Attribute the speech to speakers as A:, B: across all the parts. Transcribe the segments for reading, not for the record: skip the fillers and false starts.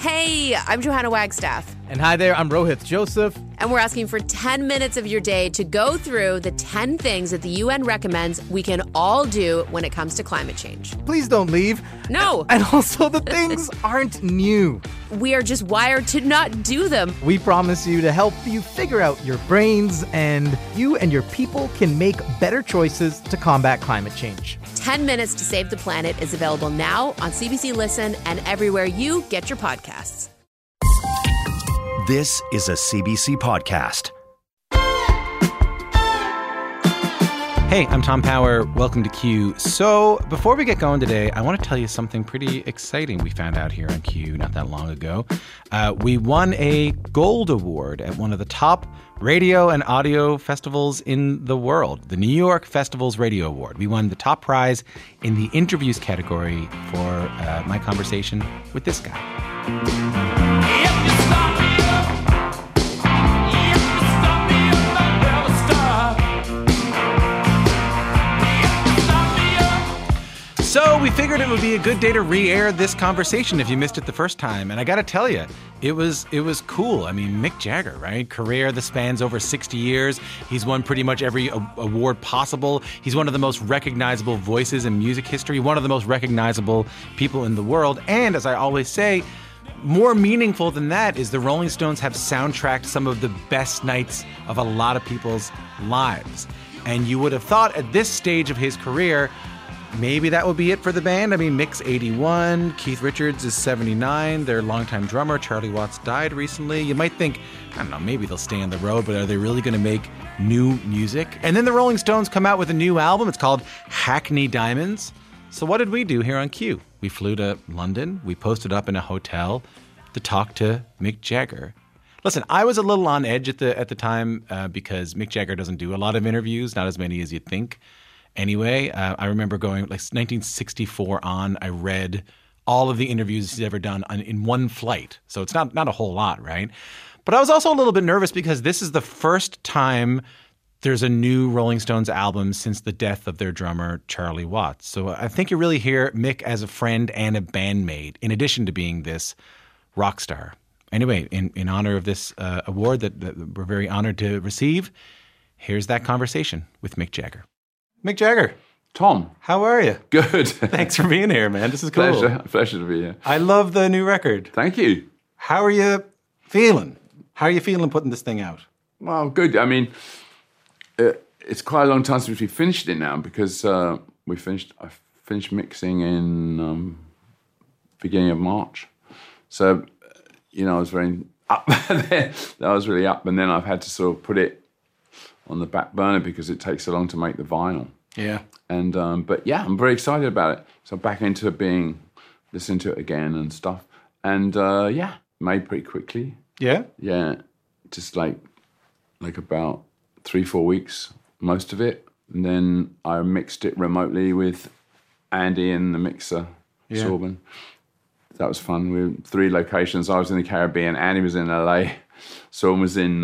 A: Hey, I'm Johanna Wagstaff.
B: And hi there, I'm Rohith Joseph.
A: And we're asking for 10 minutes of your day to go through the 10 things that the UN recommends we can all do when it comes to climate change.
B: Please don't leave.
A: No.
B: And also, the things aren't new.
A: We are just wired to not do them.
B: We promise you to help you figure out your brains, and you and your people can make better choices to combat climate change.
A: 10 Minutes to Save the Planet is available now on CBC Listen and everywhere you get your podcasts.
C: This is a CBC podcast.
D: Hey, I'm Tom Power. Welcome to Q. So before we get going today, I want to tell you something pretty exciting we found out here on Q not that long ago. We won a gold award at one of the top radio and audio festivals in the world, the New York Festivals Radio Award. We won the top prize in the interviews category for my conversation with this guy. So we figured it would be a good day to re-air this conversation if you missed it the first time. And I got to tell you, it was cool. I mean, Mick Jagger, right? Career that spans over 60 years. He's won pretty much every award possible. He's one of the most recognizable voices in music history, one of the most recognizable people in the world. And as I always say, more meaningful than that is the Rolling Stones have soundtracked some of the best nights of a lot of people's lives. And you would have thought at this stage of his career, maybe that would be it for the band. I mean, Mick's 81, Keith Richards is 79, their longtime drummer, Charlie Watts, died recently. You might think, I don't know, maybe they'll stay on the road, but are they really going to make new music? And then the Rolling Stones come out with a new album. It's called Hackney Diamonds. So what did we do here on Q? We flew to London. We posted up in a hotel to talk to Mick Jagger. Listen, I was a little on edge at the time because Mick Jagger doesn't do a lot of interviews, not as many as you'd think. Anyway, I remember going like 1964 on, I read all of the interviews he's ever done in one flight. So it's not a whole lot, right? But I was also a little bit nervous because this is the first time there's a new Rolling Stones album since the death of their drummer, Charlie Watts. So I think you really hear Mick as a friend and a bandmate, in addition to being this rock star. Anyway, in honor of this award that we're very honored to receive, here's that conversation with Mick Jagger. Mick Jagger.
E: Tom.
D: How are you?
E: Good.
D: Thanks for being here, man. This is cool.
E: Pleasure to be here.
D: I love the new record.
E: Thank you.
D: How are you feeling? How are you feeling putting this thing out?
E: Well, good. I mean, it's quite a long time since we finished it now because I finished mixing in beginning of March. So, I was very up there. I was really up, and then I've had to sort of put it on the back burner because it takes so long to make the vinyl.
D: Yeah.
E: And but yeah, I'm very excited about it. So back into listening to it again and stuff. And made pretty quickly.
D: Yeah?
E: Yeah. Just like about 3-4 weeks, most of it. And then I mixed it remotely with Andy in the mixer, Sorban. That was fun. We were 3 locations. I was in the Caribbean, Andy was in LA, Sorban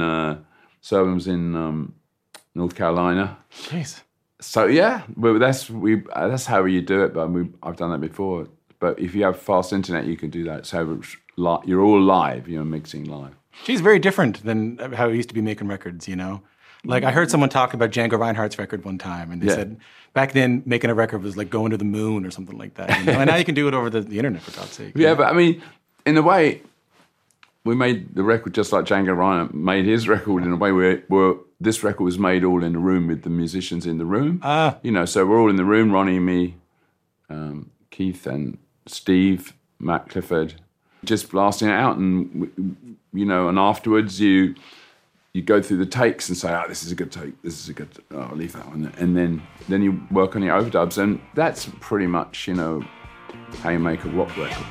E: was in North Carolina.
D: Jeez.
E: So yeah, well, that's how you do it. But I've done that before. But if you have fast internet, you can do that. So you're all live. You're mixing live.
D: She's very different than how it used to be making records. Like I heard someone talk about Django Reinhardt's record one time, and they said back then making a record was like going to the moon or something like that. And now you can do it over the internet, for God's sake.
E: Yeah, but I mean, in a way, we made the record just like Django Reinhardt made his record in a way where this record was made all in the room with the musicians in the room. So we're all in the room, Ronnie, me, Keith and Steve, Matt Clifford, just blasting it out. And, and afterwards you go through the takes and say, this is a good take, this is a good, I'll leave that one. And then you work on your overdubs. And that's pretty much, how you make a rock record.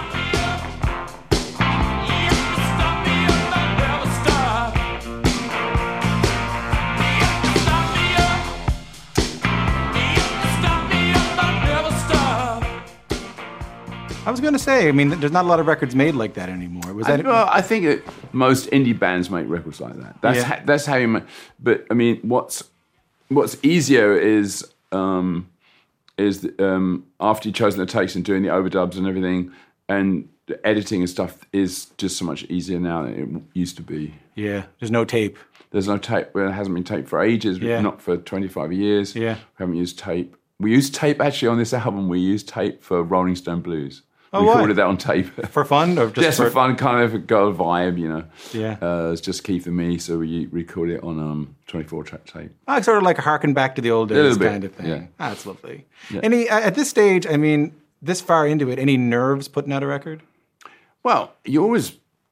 D: I was going to say, there's not a lot of records made like that anymore.
E: I think most indie bands make records like that. That's how you make. But what's easier is after you've chosen the takes and doing the overdubs and everything, and the editing and stuff is just so much easier now than it used to be.
D: Yeah, there's no tape.
E: There's no tape. Well, it hasn't been taped for ages.
D: Yeah.
E: Not for 25 years.
D: Yeah.
E: We haven't used tape. We used tape, actually, on this album. We used tape for Rolling Stone Blues.
D: Oh,
E: we
D: why?
E: recorded that on tape.
D: For fun? Or just
E: for fun, kind of got a vibe, you know.
D: Yeah.
E: It's just Keith and me, so we recorded it on 24-track tape.
D: Oh, sort of like a harken back to the old days kind of thing.
E: Yeah.
D: That's lovely.
E: Yeah.
D: Any at this stage, I mean, this far into it, any nerves putting out a record?
E: Well, you always,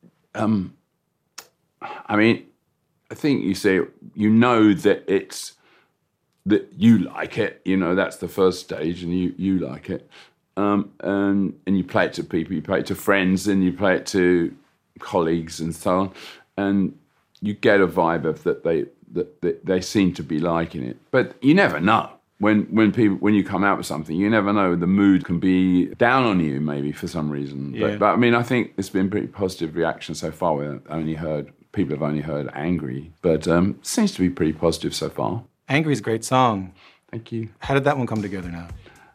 E: I think you say, you know that it's, that you like it, you know, that's the first stage, and you like it. And you play it to people, you play it to friends, and you play it to colleagues and so on. And you get a vibe of that they seem to be liking it. But you never know. When you come out with something, you never know. The mood can be down on you, maybe, for some reason.
D: Yeah.
E: But I mean, I think it's been pretty positive reaction so far. People have only heard Angry, but it seems to be pretty positive so far.
D: Angry's a great song.
E: Thank you.
D: How did that one come together now?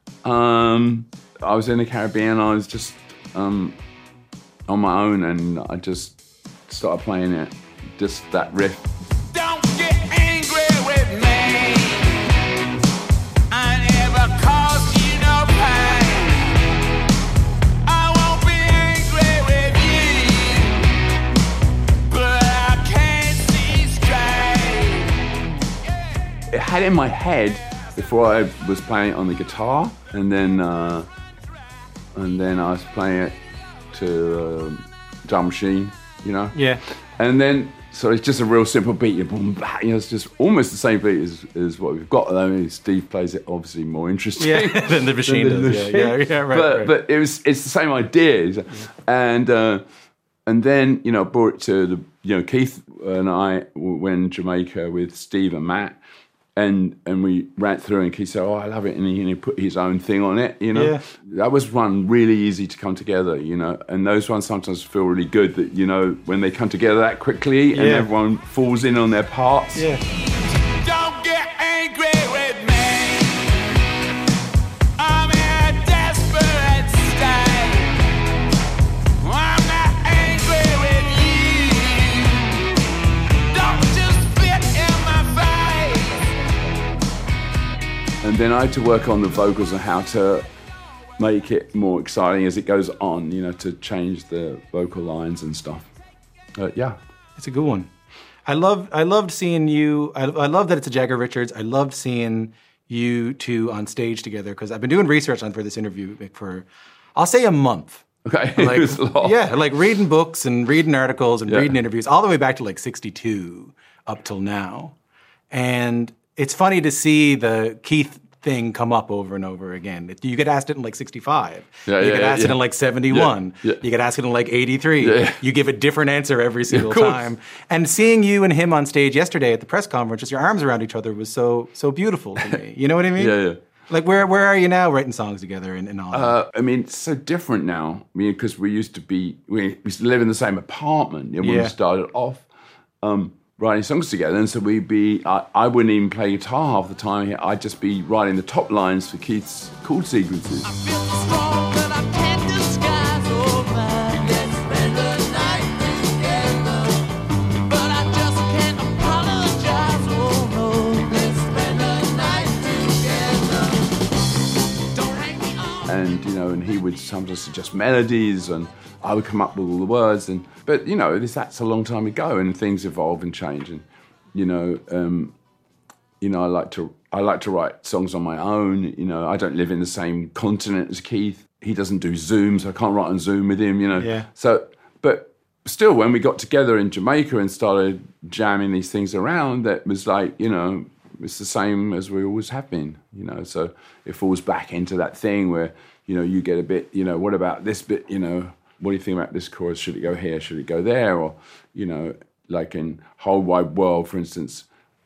E: I was in the Caribbean. I was just on my own, and I just started playing it, just that riff.
F: Don't get angry with me. I never caused you no pain. I won't be angry with you, but I can't see straight.
E: It had it in my head before I was playing it on the guitar, and then I was playing it to drum machine, you know.
D: Yeah.
E: And then so it's just a real simple beat. You boom, blah, you know, it's just almost the same beat as what we've got. I mean, Steve plays it obviously more interesting.
D: Yeah, than the machine does. Yeah, right.
E: But it's the same idea, and then you know, brought it to the Keith and I went in Jamaica with Steve and Matt. And we ran through, and Keith said, "Oh, I love it," and he put his own thing on it. You know,
D: Yeah.
E: That was one really easy to come together. You know, and those ones sometimes feel really good that when they come together that quickly and everyone falls in on their parts.
D: Yeah.
F: Don't get angry with me. I'm in a desperate state. I'm not angry with you. Don't just spit in my face.
E: And then I had to work on the vocals and how to make it more exciting as it goes on. You know, to change the vocal lines and stuff. Yeah.
D: It's a good one. I loved seeing you. I love that it's a Jagger Richards. I loved seeing you two on stage together because I've been doing research for this interview for, I'll say, a month.
E: Okay.
D: Like,
E: It was a lot.
D: Yeah, like reading books and reading articles and
E: Yeah.
D: reading interviews all the way back to like 62 up till now. And it's funny to see the Keith thing come up over and over again. You get asked it in like 65. You get asked it in like 71.
E: Yeah.
D: You get asked it in like 83.
E: Yeah.
D: You give a different answer every single
E: course.
D: time. And seeing you and him on stage yesterday at the press conference, just your arms around each other was so beautiful to me. You know what I mean?
E: Yeah.
D: Like where are you now writing songs together and all that?
E: I mean, it's so different now. I mean, because we used to live in the same apartment when we started off writing songs together. And so I wouldn't even play guitar half the time. I'd just be writing the top lines for Keith's chord sequences.
F: I feel so strong that I can't disguise. Oh man, let's spend the night together. But I just can't apologize. Oh no, let's spend the night together. Don't hang me on.
E: And and he would sometimes suggest melodies, and I would come up with all the words. But that's a long time ago, and things evolve and change. And I like to write songs on my own. I don't live in the same continent as Keith. He doesn't do Zoom, so I can't write on Zoom with him.
D: Yeah.
E: So, but still, when we got together in Jamaica and started jamming these things around, that was like it's the same as we always have been. So it falls back into that thing where you get a bit. What about this bit? What do you think about this chorus? Should it go here? Should it go there? Or, like in Whole Wide World, for instance,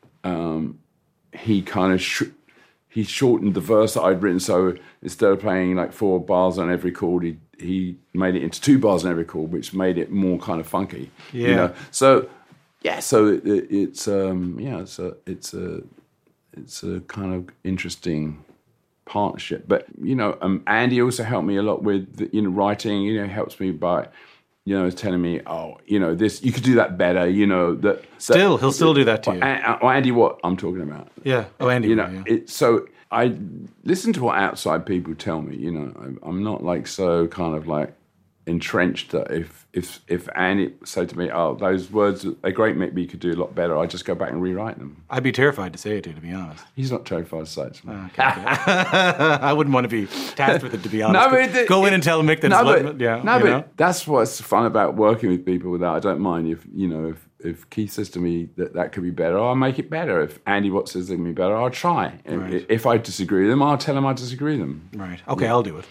E: he kind of he shortened the verse that I'd written. So instead of playing like 4 bars on every chord, he made it into 2 bars on every chord, which made it more kind of funky.
D: Yeah.
E: So it's a kind of interesting partnership. But, Andy also helped me a lot with, writing, helps me by, telling me, this, you could do that better,
D: He'll still do that to you.
E: Andy Watt, I'm talking about.
D: Yeah. Oh, Andy.
E: So I listen to what outside people tell me, I'm not like so kind of like entrenched that if Andy said to me, those words, they're great, maybe you could do a lot better, I'd just go back and rewrite them.
D: I'd be terrified to say it to be honest.
E: He's not terrified to say it to me.
D: Okay. I wouldn't want to be tasked with it, to be honest. Go in and tell Mick that
E: but that's what's fun about working with people that I don't mind if Keith says to me that could be better, I'll make it better. If Andy Watt says it could be better, I'll try.
D: Right.
E: If I disagree with them, I'll tell them I disagree with them.
D: Right. Okay, I'll do it.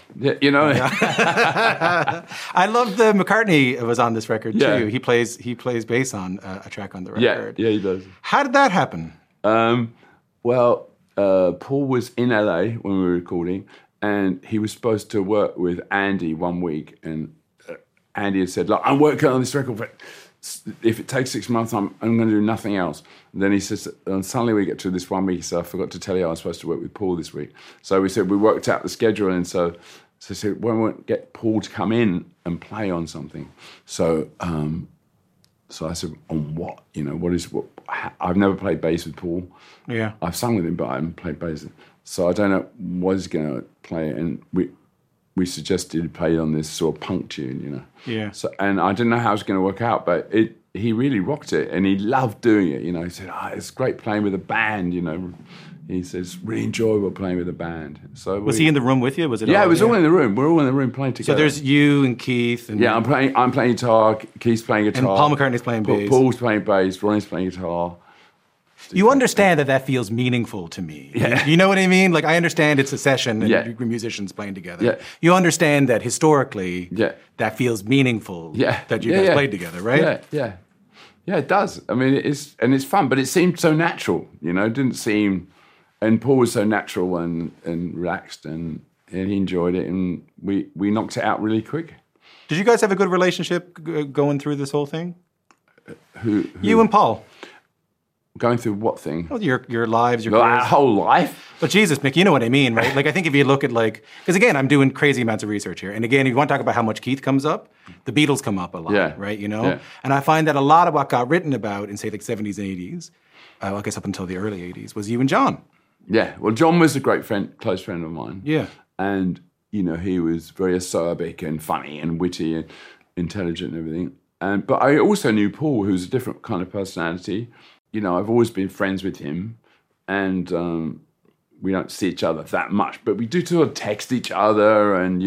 E: Yeah,
D: I love the McCartney was on this record too.
E: Yeah.
D: He plays bass on a track on the record.
E: Yeah, he does.
D: How did that happen?
E: Paul was in LA when we were recording, and he was supposed to work with Andy one week, and Andy had said, "Look, I'm working on this record, but if it takes 6 months, I'm going to do nothing else." And then he says, and suddenly we get to this 1 week, so I forgot to tell you I was supposed to work with Paul this week. So we said we worked out the schedule, and so I said, when we get Paul to come in and play on something. So I said, on what? What? I've never played bass with Paul.
D: Yeah.
E: I've sung with him, but I haven't played bass. So I don't know what he's going to play, and we suggested he play on this sort of punk tune,
D: Yeah.
E: So, and I didn't know how it was going to work out, but he really rocked it, and he loved doing it. He said, it's great playing with a band. He says, really enjoyable playing with a band. So
D: was he in the room with you? Was it?
E: Yeah, it was all in the room. We're all in the room playing together.
D: So there's you and Keith. And
E: I'm playing guitar. Keith's playing guitar.
D: And Paul McCartney's playing bass.
E: Paul's playing bass. Ronnie's playing guitar.
D: You understand that feels meaningful to me.
E: Yeah.
D: You know what I mean? Like, I understand it's a session and musicians playing together.
E: Yeah.
D: You understand that historically that feels meaningful that you guys played together, right?
E: Yeah, it does. I mean, it's fun, but it seemed so natural, It didn't seem... And Paul was so natural and relaxed, and he enjoyed it, and we knocked it out really quick.
D: Did you guys have a good relationship going through this whole thing?
E: Who?
D: You and Paul.
E: Going through what thing?
D: Well, your lives, your
E: our whole life.
D: But Jesus, Mick, you know what I mean, right? Like, I think if you look at because again, I'm doing crazy amounts of research here, and again, if you want to talk about how much Keith comes up, the Beatles come up a lot, right?
E: Yeah.
D: And I find that a lot of what got written about in say like 70s and 80s, I guess up until the early 80s, was you and John.
E: Yeah, well, John was a great friend, close friend of mine.
D: Yeah.
E: And, he was very acerbic and funny and witty and intelligent and everything. But I also knew Paul, who's a different kind of personality. I've always been friends with him, and we don't see each other that much, but we do sort of text each other, and,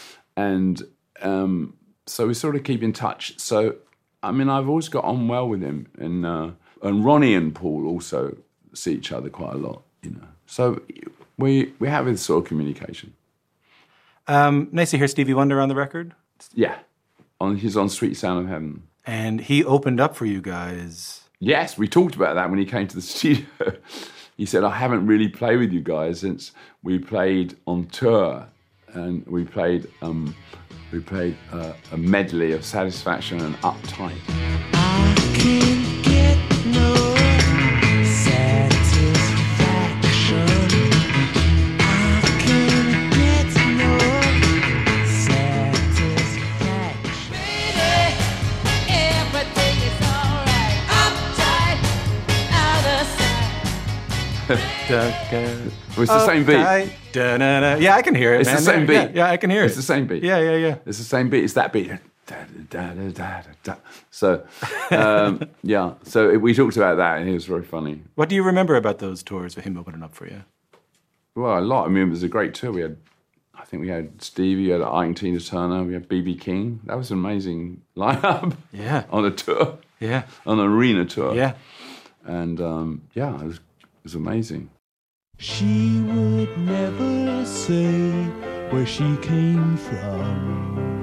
E: so we sort of keep in touch. So, I mean, I've always got on well with him. And Ronnie and Paul also see each other quite a lot. So we have this sort of communication.
D: Nice to hear Stevie Wonder on the record.
E: Yeah, he's on Sweet Sound of Heaven.
D: And he opened up for you guys.
E: Yes, we talked about that when he came to the studio. He said, I haven't really played with you guys since we played on tour. And we played a medley of Satisfaction and Uptight.
F: I can't get no satisfaction. I can't get no satisfaction. Baby, everything is alright. Uptight, out of sight.
E: It's the same beat.
D: Yeah, I can hear it.
E: It's
D: man.
E: the same beat.
D: Yeah, I can hear it.
E: It's the same beat.
D: Yeah.
E: It's the same beat. It's that beat. So, So we talked about that, and it was very funny.
D: What do you remember about those tours with him opening up for you?
E: Well, a lot. I mean, it was a great tour. I think we had Stevie, we had Ike and Tina Turner, we had B.B. King. That was an amazing lineup.
D: Yeah.
E: On a tour.
D: Yeah.
E: On an arena tour.
D: Yeah.
E: And it was amazing.
F: She would never say where she came from.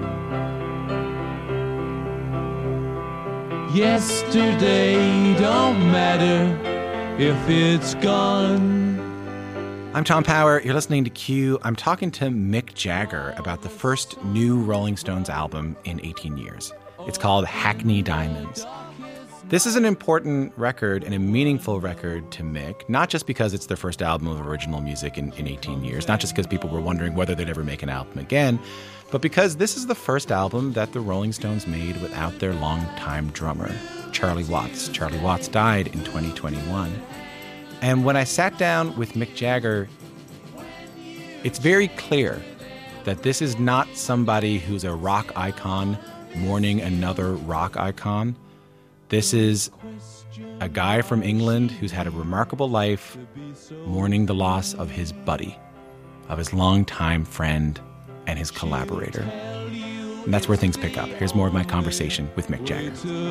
F: Yesterday don't matter if it's gone.
D: I'm Tom Power. You're listening to Q. I'm talking to Mick Jagger about the first new Rolling Stones album in 18 years. It's called Hackney Diamonds. This is an important record and a meaningful record to Mick, not just because it's their first album of original music in 18 years, not just because people were wondering whether they'd ever make an album again, but because this is the first album that the Rolling Stones made without their longtime drummer, Charlie Watts. Charlie Watts died in 2021. And when I sat down with Mick Jagger, it's very clear that this is not somebody who's a rock icon mourning another rock icon. This is a guy from England who's had a remarkable life mourning the loss of his buddy, of his longtime friend and his collaborator. And that's where things pick up. Here's more of my conversation with Mick Jagger.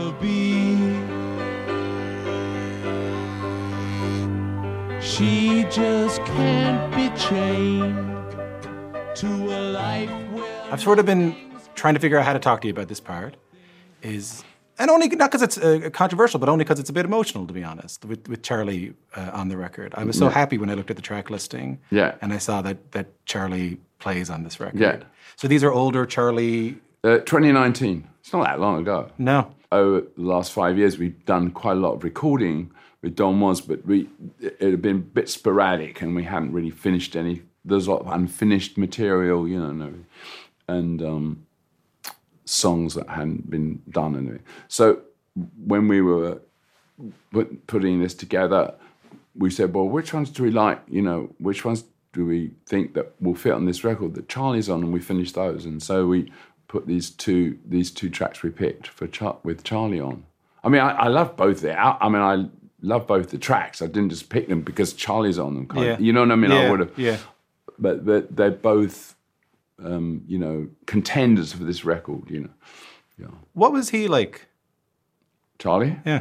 F: She just can't be chained to a life where
D: I've sort of been trying to figure out how to talk to you about this part. And only, not because it's controversial, but only because it's a bit emotional, to be honest, with Charlie on the record. I was so happy when I looked at the track listing and I saw that Charlie plays on this record.
E: Yeah.
D: So these are older Charlie...
E: 2019. It's not that long ago.
D: No.
E: Over the last 5 years, we've done quite a lot of recording with Don Was, but it had been a bit sporadic and we hadn't really finished any. There's a lot of unfinished material, and songs that hadn't been done. Anyway. So when we were putting this together, we said, well, which ones do we like? Which ones do we think that will fit on this record that Charlie's on? And we finished those. And so we put these two tracks we picked with Charlie on. I mean, I love both I love both the tracks. I didn't just pick them because Charlie's on them. You know what I mean?
D: Yeah.
E: I would have.
D: Yeah.
E: But they're both, contenders for this record, Yeah.
D: What was he like?
E: Charlie?
D: Yeah.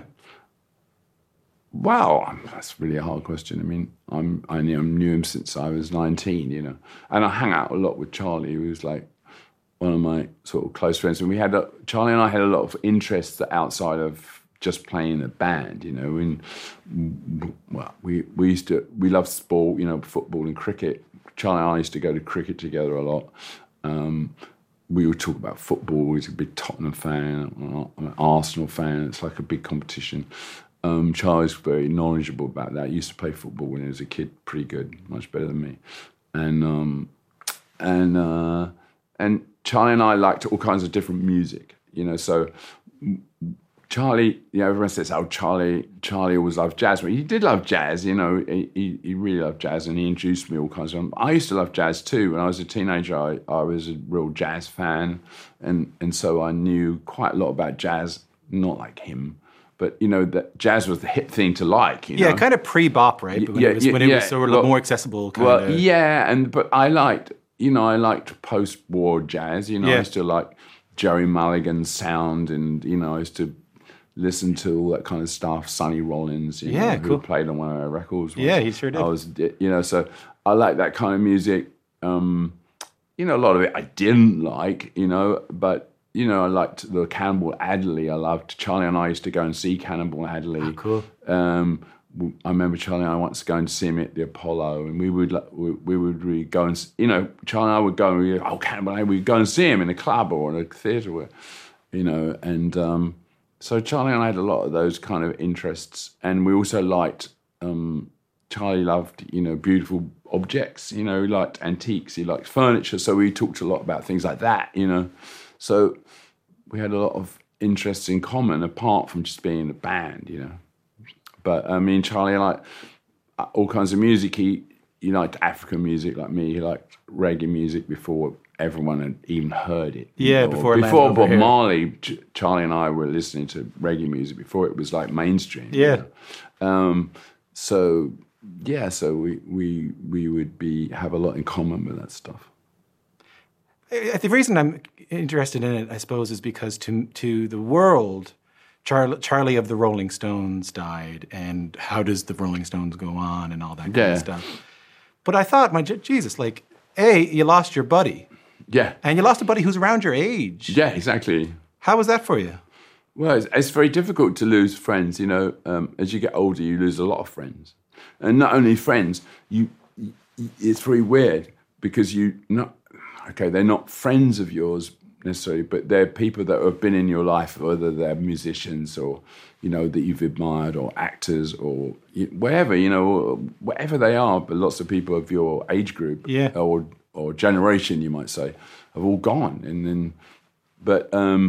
E: Wow, that's really a hard question. I mean, I knew him since I was 19, and I hang out a lot with Charlie, who was like one of my sort of close friends. And Charlie and I had a lot of interests outside of just playing a band, we loved sport, football and cricket. Charlie and I used to go to cricket together a lot. We would talk about football. He's a big Tottenham fan. I'm an Arsenal fan. It's like a big competition. Charlie's very knowledgeable about that. He used to play football when he was a kid, pretty good, much better than me. And Charlie and I liked all kinds of different music, So Charlie, everyone says, "Oh, Charlie always loved jazz." Well, he did love jazz, He really loved jazz, and he introduced me all kinds of. I used to love jazz too. When I was a teenager, I was a real jazz fan, and so I knew quite a lot about jazz. Not like him, but that jazz was the hip thing to like.
D: Yeah, kind of pre-bop, right? But when it was sort of more accessible.
E: But I liked, post-war jazz. I used to like Jerry Mulligan's sound, and I used to listen to all that kind of stuff. Sonny Rollins, who played on one of our records.
D: Yeah, he sure did.
E: I was, so I like that kind of music. A lot of it I didn't like, but I liked the Cannonball Adderley. I loved Charlie and I used to go and see Cannonball Adderley.
D: Oh, cool.
E: I remember Charlie and I once going to see him at the Apollo, and we would really go and Charlie and I would go and Cannonball Adderley. We'd go and see him in a club or in a theatre, and. So Charlie and I had a lot of those kind of interests, and we also liked. Charlie loved, beautiful objects. He liked antiques. He liked furniture. So we talked a lot about things like that. So we had a lot of interests in common, apart from just being a band. But Charlie liked all kinds of music. He liked African music like me. He liked reggae music before everyone had even heard it.
D: Yeah, before
E: Bob Marley, Charlie and I were listening to reggae music before it was like mainstream.
D: Yeah.
E: So we would have a lot in common with that stuff.
D: The reason I'm interested in it, I suppose, is because to the world, Charlie of the Rolling Stones died, and how does the Rolling Stones go on, and all that kind of stuff. But I thought, Jesus, you lost your buddy.
E: Yeah.
D: And you lost a buddy who's around your age.
E: Yeah, exactly.
D: How was that for you?
E: Well, it's very difficult to lose friends. As you get older, you lose a lot of friends. And not only friends, it's very weird because they're not friends of yours necessarily, but they're people that have been in your life, whether they're musicians or, you know, that you've admired, or actors, or wherever, you know, whatever they are. But lots of people of your age group, or generation, you might say, have all gone. And then, but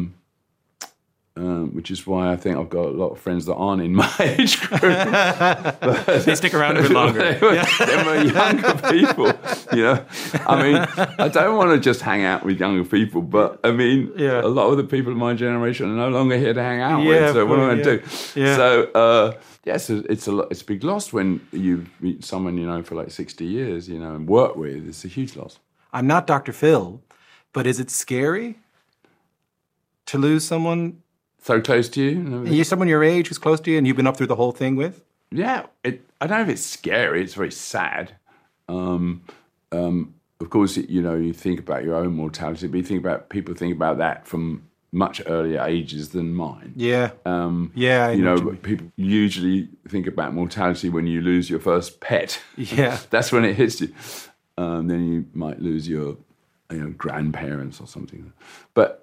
E: which is why I think I've got a lot of friends that aren't in my age group.
D: They stick around a bit longer.
E: They're younger people, you know. I mean, I don't want to just hang out with younger people, but I mean, a lot of the people of my generation are no longer here to hang out with. So what am I going to do?
D: Yeah.
E: So so it's a big loss when you meet someone you know for like 60 years, you know, and work with. It's a huge loss.
D: I'm not Dr. Phil, but is it scary to lose someone?
E: So close to you?
D: You're someone your age who's close to you and you've been up through the whole thing with?
E: Yeah. I don't know if it's scary. It's very sad. Of course, you know, you think about your own mortality, but people think about that from much earlier ages than mine.
D: Yeah.
E: You know, people usually think about mortality when you lose your first pet.
D: Yeah.
E: That's when it hits you. Then you might lose your, you know, grandparents or something. But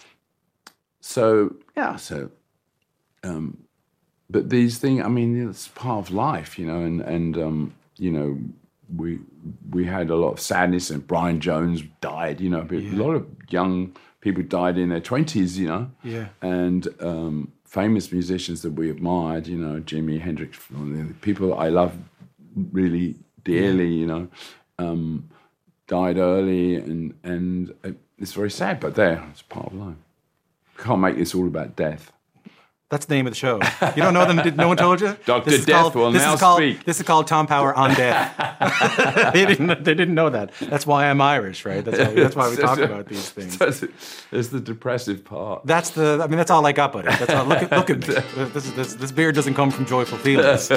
E: but these things, I mean, it's part of life, you know, and you know, we had a lot of sadness, and Brian Jones died, you know, a lot of young people died in their 20s, you know, and famous musicians that we admired, you know, Jimi Hendrix, people I love really dearly, you know, died early, and it's very sad, but it's part of life. Can't make this all about death.
D: That's the name of the show. You don't know them? No one told you?
E: Dr. Death will now speak.
D: This is called Tom Power on Death. They didn't know that. That's why I'm Irish, right? That's why we talk about these things.
E: It's the depressive part.
D: That's all I got, buddy. That's all. Look at me. This beer doesn't come from joyful feelings.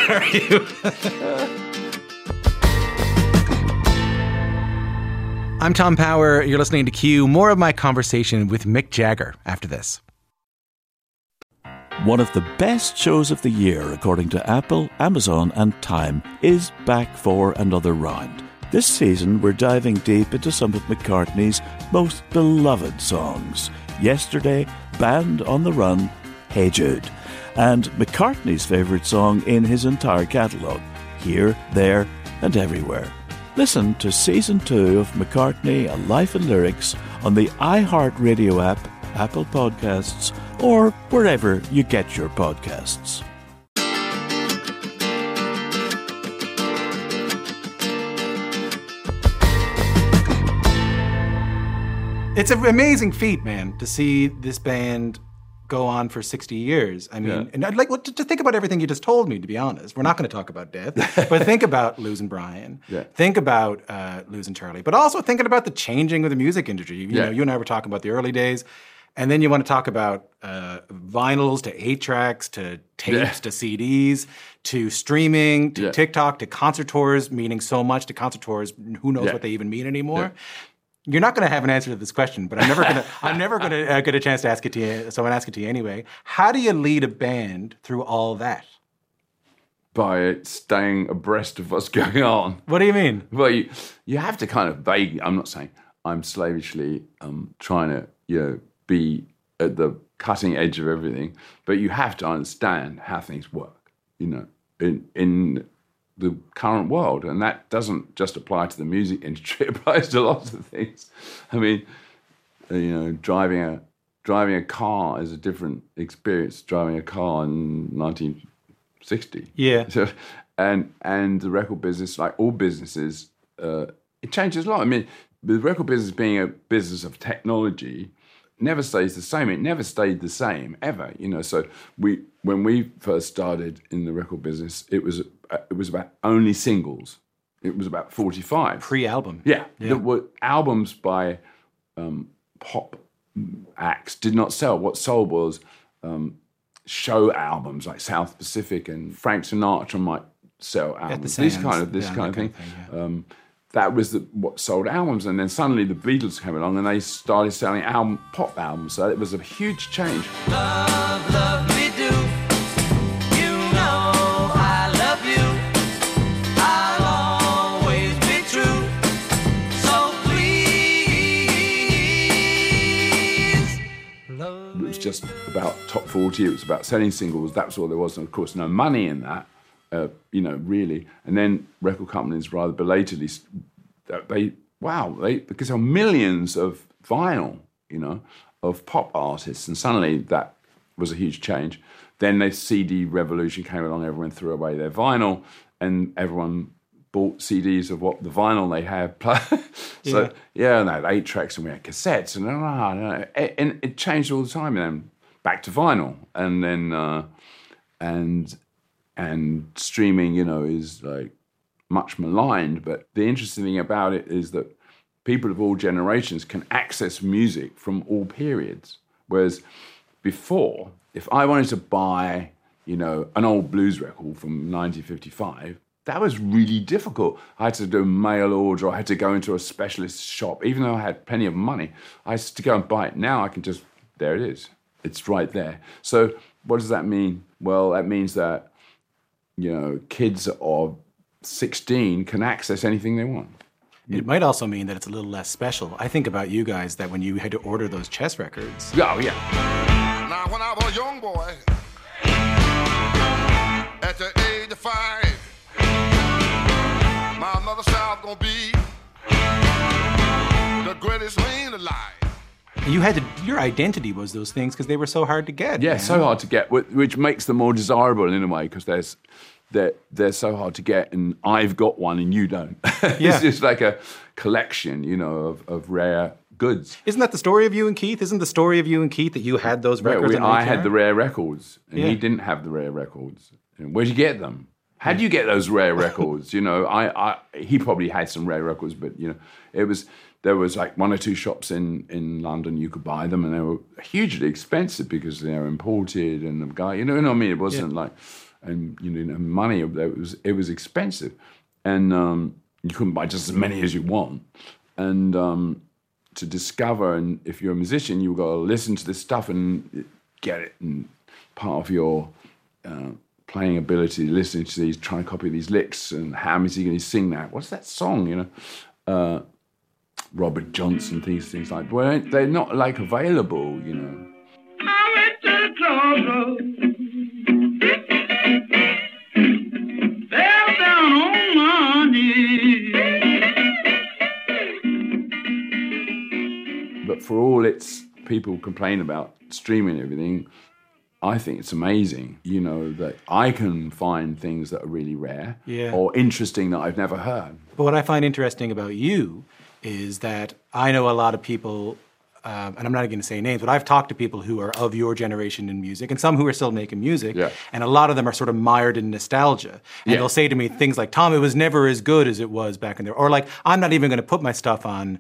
D: I'm Tom Power. You're listening to Q. More of my conversation with Mick Jagger after this.
G: One of the best shows of the year, according to Apple, Amazon and Time, is back for another round. This season, we're diving deep into some of McCartney's most beloved songs. Yesterday, Band on the Run, Hey Jude, and McCartney's favourite song in his entire catalogue, Here, There and Everywhere. Listen to Season 2 of McCartney, A Life in Lyrics on the iHeartRadio app, Apple Podcasts, or wherever you get your podcasts.
D: It's an amazing feat, man, to see this band go on for 60 years. I mean, and I'd like to think about everything you just told me, to be honest. We're not going to talk about death, but think about losing Brian. Yeah. Think about losing Charlie, but also thinking about the changing of the music industry. You know, you and I were talking about the early days, and then you want to talk about vinyls to 8-tracks to tapes to CDs to streaming to TikTok to concert tours, meaning so much to concert tours. Who knows what they even mean anymore? Yeah. You're not going to have an answer to this question, but I'm never going to get a chance to ask it to you. So I'm going to ask it to you anyway. How do you lead a band through all that?
E: By staying abreast of what's going on.
D: What do you mean?
E: Well, you have to kind of vaguely. I'm not saying I'm slavishly trying to be at the cutting edge of everything, but you have to understand how things work. You know, in the current world, and that doesn't just apply to the music industry, it applies to lots of things. I mean, driving a car is a different experience driving a car in 1960. Yeah. So, and the record business, like all businesses, it changes a lot. I mean, the record business being a business of technology never stays the same. It never stayed the same ever. So when we first started in the record business, it was about only singles. It was about 45
D: pre-album.
E: Yeah. There were albums by pop acts did not sell. What sold was show albums like South Pacific, and Frank Sinatra might sell albums. This kind of thing. That was what sold albums, and then suddenly the Beatles came along and they started selling pop albums. So it was a huge change.
F: Love, love me do. You know I love you. I'll always be true. So please
E: about top 40. It was about selling singles. That's all there was. And of course, no money in that, really. And then record companies rather belatedly, because there are millions of vinyl, of pop artists. And suddenly that was a huge change. Then the CD revolution came along. Everyone threw away their vinyl and everyone bought CDs of what the vinyl they had. So, and they had 8 tracks and we had cassettes. And it changed all the time. And then back to vinyl. And then, and streaming, is like much maligned. But the interesting thing about it is that people of all generations can access music from all periods. Whereas before, if I wanted to buy, an old blues record from 1955, that was really difficult. I had to do a mail order. I had to go into a specialist shop. Even though I had plenty of money, I had to go and buy it. Now I can just, there it is. It's right there. So what does that mean? Well, that means that, kids of 16 can access anything they want.
H: It might also mean that it's a little less special. I think about you guys that when you had to order those chess records.
E: Oh, yeah.
I: Now, when I was a young boy, at the age of 5, my mother said I was going to be the greatest man alive.
H: Your identity was those things because they were so hard to get.
E: Yeah,
H: man.
E: so hard to get, which makes them more desirable in a way because they're so hard to get, and I've got one and you don't. It's just like a collection, of rare goods.
H: Isn't that the story of you and Keith? Isn't the story of you and Keith that you had those records?
E: I had the rare records, and he didn't have the rare records. And where'd you get them? How do you get those rare records? He probably had some rare records, but there was like 1 or 2 shops in London you could buy them, and they were hugely expensive because they were imported, and the guy, what I mean? It wasn't like, and money. It was expensive, and you couldn't buy just as many as you want, and to discover, and if you're a musician, you've got to listen to this stuff and get it, and part of your playing ability, listening to these, trying to copy these licks, and how is he going to sing that? What's that song? Robert Johnson, things like. Well, they're not like available,
F: I went to the crossroads, fell down on my knees.
E: But for all its people complain about streaming and everything, I think it's amazing, that I can find things that are really rare or interesting that I've never heard.
H: But what I find interesting about you is that I know a lot of people, and I'm not going to say names, but I've talked to people who are of your generation in music, and some who are still making music, and a lot of them are sort of mired in nostalgia. And they'll say to me things like, Tom, it was never as good as it was back in there. Or like, I'm not even going to put my stuff on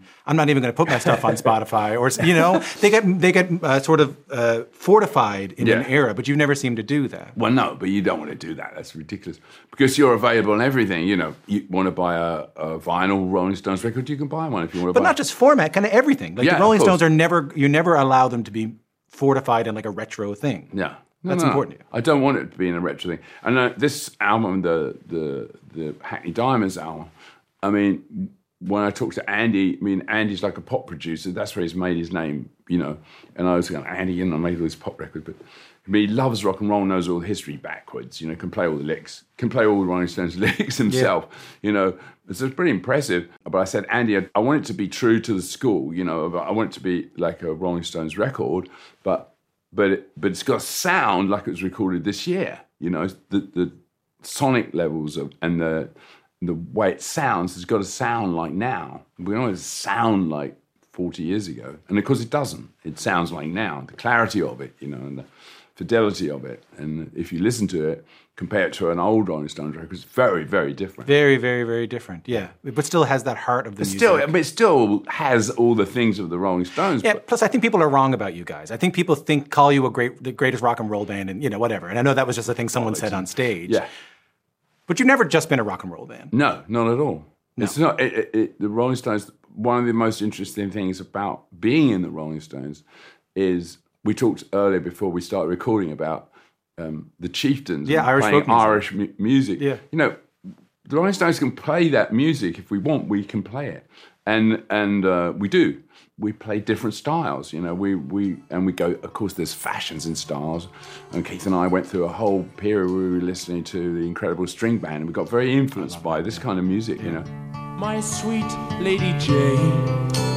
H: Spotify. Or, they get sort of fortified in an era, but you never seem to do that.
E: Well, no, but you don't want to do that. That's ridiculous. Because you're available on everything. You want to buy a vinyl Rolling Stones record, you can buy one if you want to buy.
H: But not just format, kind of everything. Like the Rolling Stones are you never allow them to be fortified in like a retro thing.
E: Yeah.
H: That's important.
E: I don't want it to be in a retro thing. And this album, the Hackney Diamonds album, I mean, when I talk to Andy, Andy's like a pop producer. That's where he's made his name, And I was going, Andy, I made all these pop records, but he loves rock and roll, knows all the history backwards, can play all the licks, can play all the Rolling Stones licks himself, It's pretty impressive. But I said, Andy, I want it to be true to the school, I want it to be like a Rolling Stones record, but it's got to sound like it was recorded this year, the sonic levels and the way it sounds has got to sound like now. We don't want it to sound like 40 years ago. And of course it doesn't. It sounds like now. The clarity of it, and the fidelity of it. And if you listen to it, compare it to an old Rolling Stones record, it's very, very different.
H: Very, very, very different, yeah. But still has that heart of the music.
E: It still has all the things of the Rolling Stones.
H: Yeah, plus I think people are wrong about you guys. I think people call you the greatest rock and roll band and, whatever. And I know that was just a thing someone said on stage.
E: Yeah.
H: But you've never just been a rock and roll band.
E: No, not at all.
H: No.
E: It's not. The Rolling Stones, one of the most interesting things about being in the Rolling Stones is, we talked earlier before we started recording about the Chieftains
H: playing
E: Irish music.
H: Yeah.
E: The Rolling Stones can play that music if we want. We can play it, And we do. We play different styles, you know. We go. Of course, there's fashions and styles. And Keith and I went through a whole period where we were listening to the Incredible String Band, and we got very influenced by this kind of music, you know.
F: My sweet Lady Jane,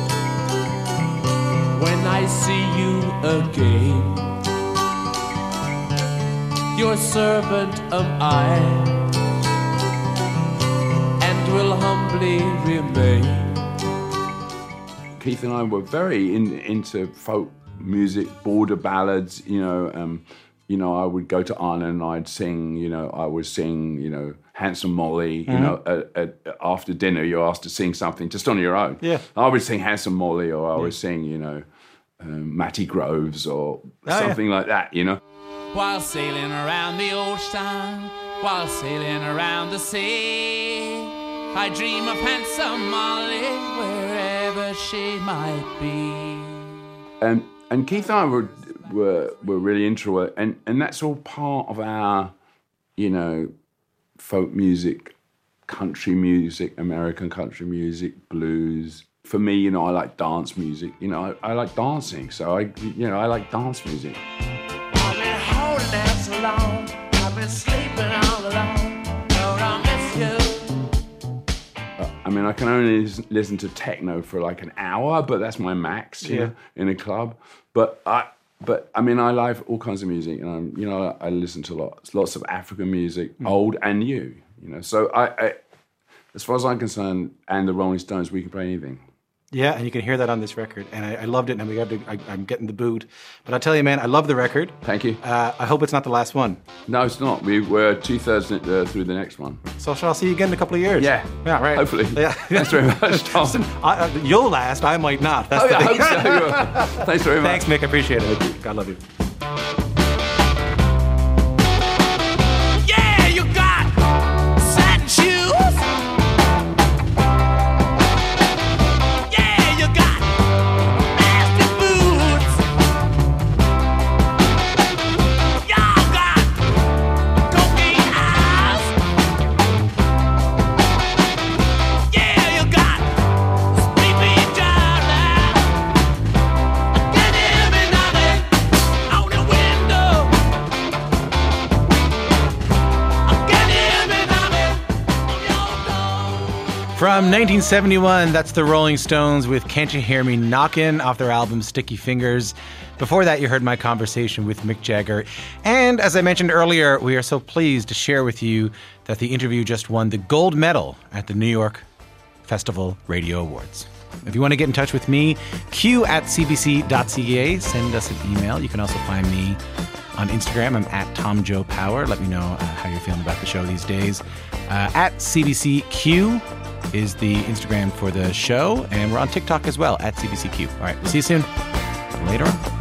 F: when I see you again, your servant am I, and will humbly remain.
E: Keith and I were very into folk music, border ballads. You know, I would go to Ireland and I'd sing. You know, I would sing. You know, Handsome Molly. You know, after dinner you're asked to sing something just on your own.
H: Yeah.
E: I would sing Handsome Molly, or I would sing, you know, Matty Groves or something like that. You know.
F: While sailing around the ocean, while sailing around the sea, I dream of Handsome Molly wherever she might be.
E: And Keith and I were really into it, and that's all part of our, you know, folk music, country music, American country music, blues. For me, you know, I like dance music. You know, I like dancing, so I like dance music.
F: I've been holding out so long, I've been sleeping all alone, Lord, I miss you.
E: I mean, I can only listen to techno for like an hour, but that's my max, you know, in a club. But I mean, I like all kinds of music, and you know, I listen to lots of African music, old and new. You know, so I, as far as I'm concerned, and the Rolling Stones, we can play anything.
H: Yeah, and you can hear that on this record, and I loved it. And I'm getting the boot, but I tell you, man, I love the record.
E: Thank you.
H: I hope it's not the last one.
E: No, it's not. We're 2/3 through the next one.
H: So I'll see you again in a couple of years.
E: Yeah,
H: right.
E: Hopefully.
H: Yeah.
E: Thanks very much, Tom.
H: Listen, you'll last. I might not. That's
E: I hope so. Thanks very much.
H: Thanks, Mick. I appreciate it. God love you.
F: Yeah, you got satin shoes. Yeah, you got nasty boots. Y'all got cocaine eyes. Yeah, you got sleepy darling. Can you hear me knocking on the window? Can you hear me knocking on your door?
D: From 1971, that's the Rolling Stones with Can't You Hear Me Knockin' off their album Sticky Fingers. Before that, you heard my conversation with Mick Jagger. And as I mentioned earlier, we are so pleased to share with you that the interview just won the gold medal at the New York Festival Radio Awards. If you want to get in touch with me, q@cbc.ca. Send us an email. You can also find me on Instagram. I'm at TomJoePower. Let me know how you're feeling about the show these days. At CBCQ is the Instagram for the show, and we're on TikTok as well, at CBCQ. All right, we'll see you soon. Later on.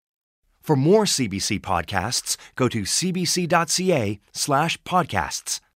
C: For more CBC podcasts, go to cbc.ca/podcasts.